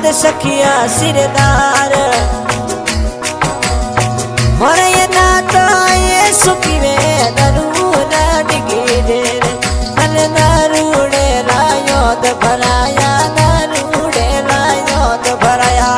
सखिया सिरदार और ये नाता ये सुपीवे दरूना डिगी ढेर नरूड़े रायोद भराया नरूड़े रायोद भराया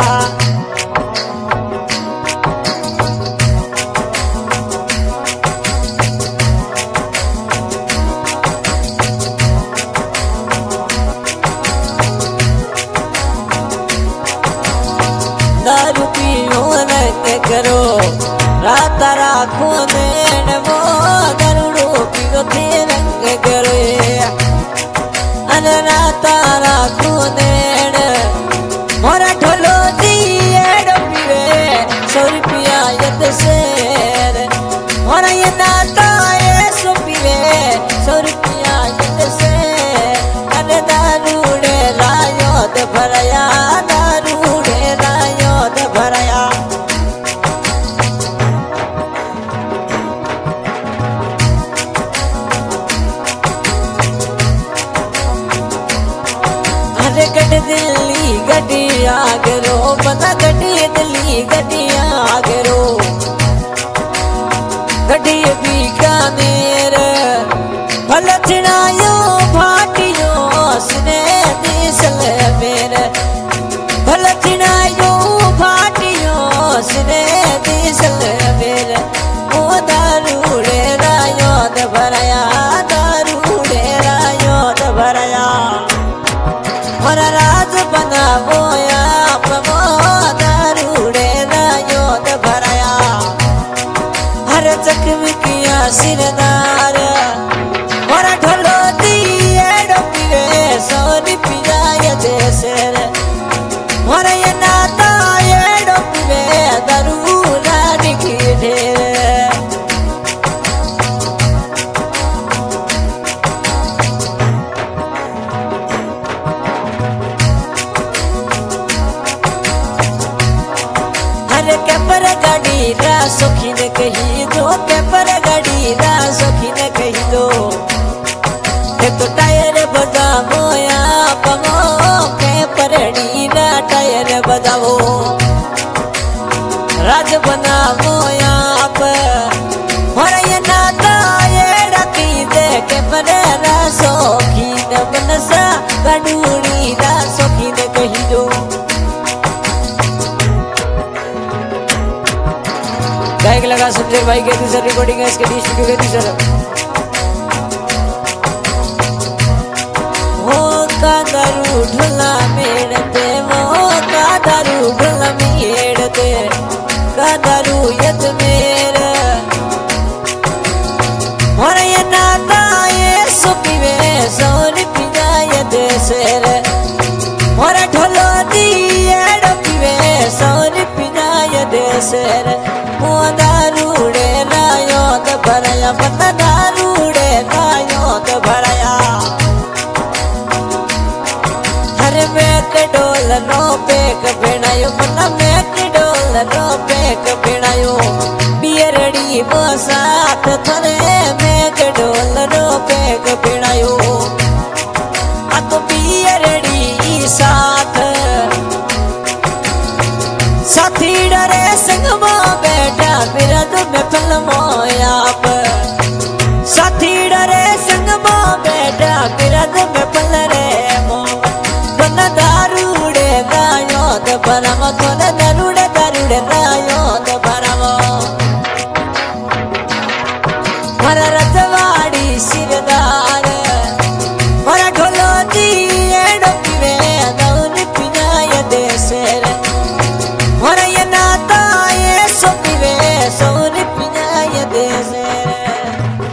दारू पियो न करो रात राखो देन वो दरुड़ो पियो थे रंग करो अन रात राखो देन मोरा ढोलो दिए पिवे 100 रुपया यद शेर मोरा ये नाता ये सो पिवे 100 रुपया यद शेर अन दारूड़े रायोद भराया दारूड़े रायोद भराया अरे गड दिल्ली गड्डिया गरो बना गड्डी दिल्ली गड्डिया गरो गड्डी बीकानेर भलचनायो भाटियो सने दिसल मेरे भलचनायो भाटियो सने दिसल मेरे ओ दारूड़े रायोद भराया दारूड़े रायोद भराया और राज बनावो आप वो दारूड़े रायोद भराया हर जख्म किया सिरदार और ढोलो दिए डोपिवे 100 रुपया यद शेर और ये नाता ये डोपिवे दरूना डिगी ढेर केपर गाड़ी रा सखी ने कही दो केपर गाड़ी रा सखी ने कही दो एक तो टायर बजावो आप केपर रा टायर बजावो राज बनावो आप और ये नाता ये रखी दे केपर रा सखी ने बनसा गाड़ूड़ी रा सखी ने कही दो गायक लगा सुनते भाई कहती सर रिकॉर्डिंग है इसके डिस्ट्रिक्ट कहती सर वो का दारू ढुला मेड़ते वो का दारू ढुला मेड़ते का दारू यद मेरे और ये नाता ये सुपीवे 100 रुपया यद शेर और ढोलो दिए डोपिवे 100 रुपया यद शेर वो दारूड़े रायोद भराया पता दारूड़े रायोद भराया हर मेक डोल नो पेक बिनायो पता मेक डोल नो पेक बिनायो बियरड़ी वो साथ थरे मेक डोल नो पेक बिनायो आ तो बियरड़ी साथ साथी डरे संग में बैठा बिरद में फिल्मों आप